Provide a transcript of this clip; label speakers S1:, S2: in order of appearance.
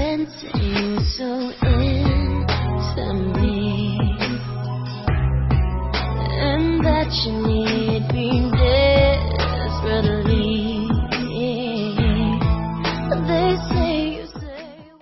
S1: dancing so into me, and that you need